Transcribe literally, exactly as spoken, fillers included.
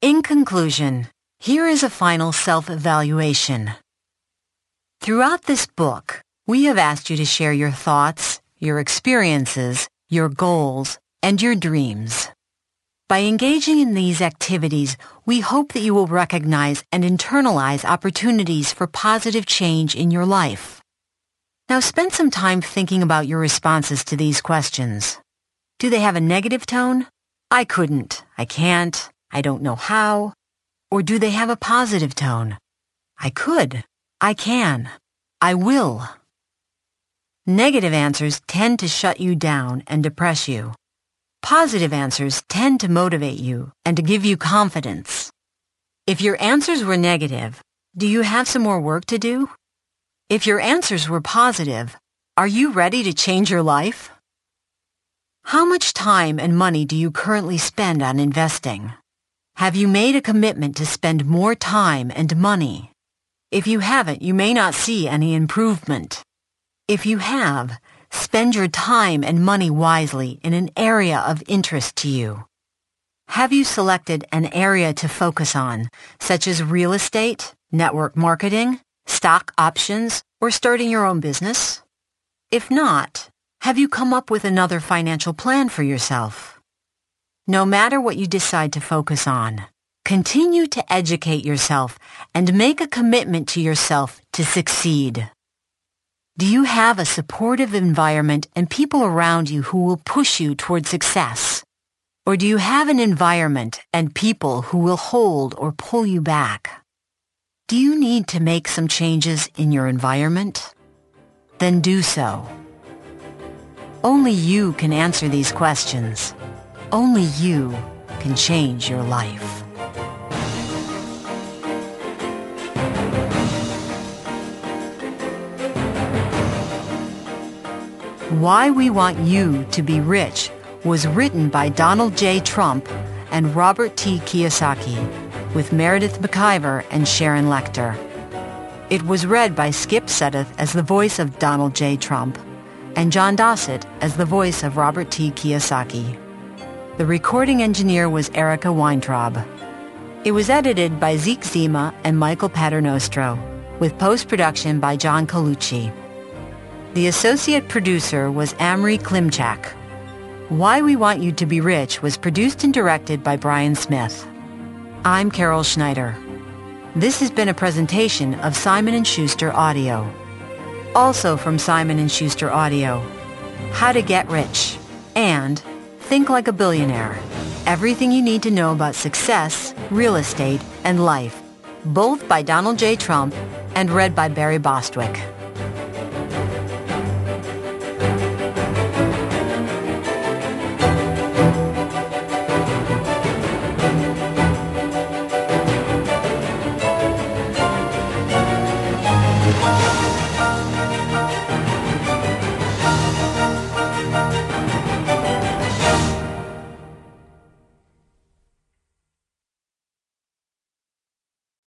In conclusion, here is a final self-evaluation. Throughout this book, we have asked you to share your thoughts, your experiences, your goals, and your dreams. By engaging in these activities, we hope that you will recognize and internalize opportunities for positive change in your life. Now spend some time thinking about your responses to these questions. Do they have a negative tone? I couldn't, I can't, I don't know how. Or do they have a positive tone? I could, I can, I will. Negative answers tend to shut you down and depress you. Positive answers tend to motivate you and to give you confidence. If your answers were negative, do you have some more work to do? If your answers were positive, are you ready to change your life? How much time and money do you currently spend on investing? Have you made a commitment to spend more time and money? If you haven't, you may not see any improvement. If you have, spend your time and money wisely in an area of interest to you. Have you selected an area to focus on, such as real estate, network marketing, stock options, or starting your own business? If not, have you come up with another financial plan for yourself? No matter what you decide to focus on, continue to educate yourself and make a commitment to yourself to succeed. Do you have a supportive environment and people around you who will push you toward success? Or do you have an environment and people who will hold or pull you back? Do you need to make some changes in your environment? Then do so. Only you can answer these questions. Only you can change your life. Why We Want You to Be Rich was written by Donald J. Trump and Robert T. Kiyosaki, with Meredith McIver and Sharon Lechter. It was read by Skip Sedith as the voice of Donald J. Trump and John Dossett as the voice of Robert T. Kiyosaki. The recording engineer was Erica Weintraub. It was edited by Zeke Zima and Michael Paternostro, with post-production by John Colucci. The associate producer was Amri Klimchak. Why We Want You to Be Rich was produced and directed by Brian Smith. I'm Carol Schneider. This has been a presentation of Simon and Schuster Audio. Also from Simon and Schuster Audio, How to Get Rich and Think Like a Billionaire. Everything you need to know about success, real estate, and life. Both by Donald J. Trump and read by Barry Bostwick.